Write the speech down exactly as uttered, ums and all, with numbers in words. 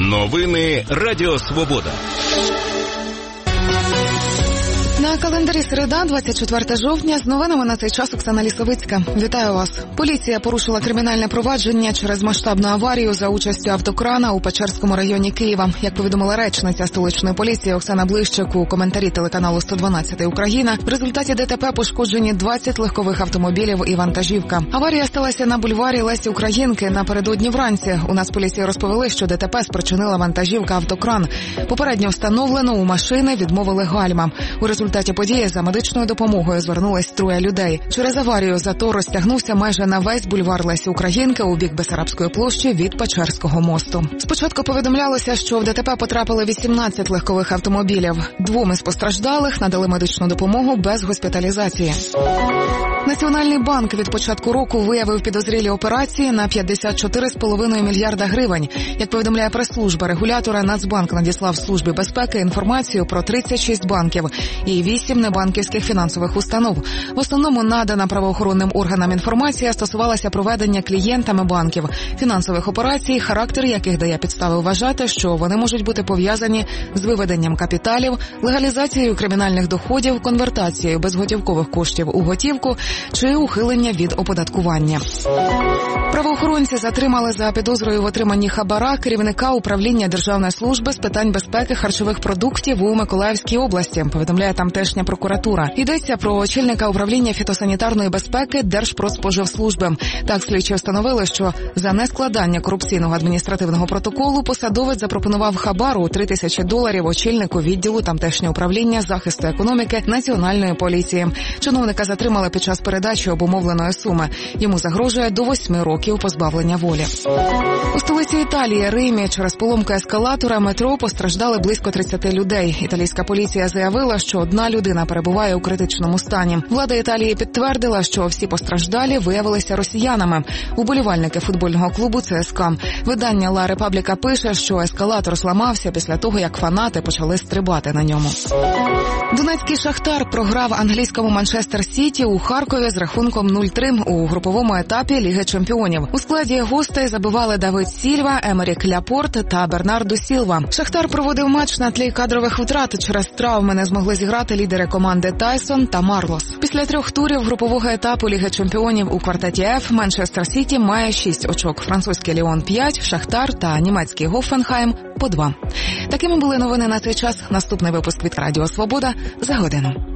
Новини Радіо Свобода. На календарі середа, двадцять четверте жовтня, з новинами на цей час Оксана Лісовицька. Вітаю вас. Поліція порушила кримінальне провадження через масштабну аварію за участю автокрана у Печерському районі Києва. Як повідомила речниця столичної поліції Оксана Блищик у коментарі телеканалу сто дванадцять Україна, в результаті ДТП пошкоджені двадцять легкових автомобілів і вантажівка. Аварія сталася на бульварі Лесі Українки напередодні вранці. У нас поліції розповіли, що ДТП спричинила вантажівка автокран. Попередньо встановлено, у машини відмовили гальма. У результаті В результаті події за медичною допомогою звернулись троє людей. Через аварію затор розтягнувся майже на весь бульвар Лесі Українки у бік Бессарабської площі від Печерського мосту. Спочатку повідомлялося, що в ДТП потрапили вісімнадцять легкових автомобілів. Двом із постраждалих надали медичну допомогу без госпіталізації. Національний банк від початку року виявив підозрілі операції на п'ятдесят чотири цілих п'ять десятих мільярда гривень. Як повідомляє прес-служба регулятора, Нацбанк надіслав Службі безпеки інформацію про тридцять шість банків і вісім небанківських фінансових установ. В основному надана правоохоронним органам інформація стосувалася проведення клієнтами банків фінансових операцій, характер яких дає підстави вважати, що вони можуть бути пов'язані з виведенням капіталів, легалізацією кримінальних доходів, конвертацією безготівкових коштів у готівку чи ухилення від оподаткування. Правоохоронці затримали за підозрою в отриманні хабара керівника управління Державної служби з питань безпеки харчових продуктів у Миколаївській області, повідомляє тамтешня прокуратура. Йдеться про очільника управління фітосанітарної безпеки Держпродспоживслужби. Так, слідчі встановили, що за нескладання корупційного адміністративного протоколу посадовець запропонував хабар у три тисячі доларів очільнику відділу тамтешнього управління захисту економіки Національної поліції. Чиновника затримали під час передачі обумовленої суми. Йому загрожує до восьми років позбавлення волі. У столиці Італії, Римі, через поломку ескалатора метро постраждали близько тридцяти людей. Італійська поліція заявила, що одна людина перебуває у критичному стані. Влада Італії підтвердила, що всі постраждалі виявилися росіянами. Уболівальники футбольного клубу ЦСКА. Видання «Ла Репабліка» пише, що ескалатор зламався після того, як фанати почали стрибати на ньому. Донецький «Шахтар» програв англійському «Манчестер Сіті» у Харкові з рахунком нуль три у груповому етапі Ліги чемпіонів. У складі гостей забивали Давид Сільва, Емерік Ляпорт та Бернардо Сілва. «Шахтар» проводив матч на тлі кадрових втрат. Через травми не змогли зіграти лідери команди Тайсон та Марлос. Після трьох турів групового етапу Ліги чемпіонів у квартеті F Манчестер Сіті має шість очок, французький Ліон – п'ять, Шахтар та німецький Гоффенхайм – по два. Такими були новини на цей час. Наступний випуск від Радіо Свобода за годину.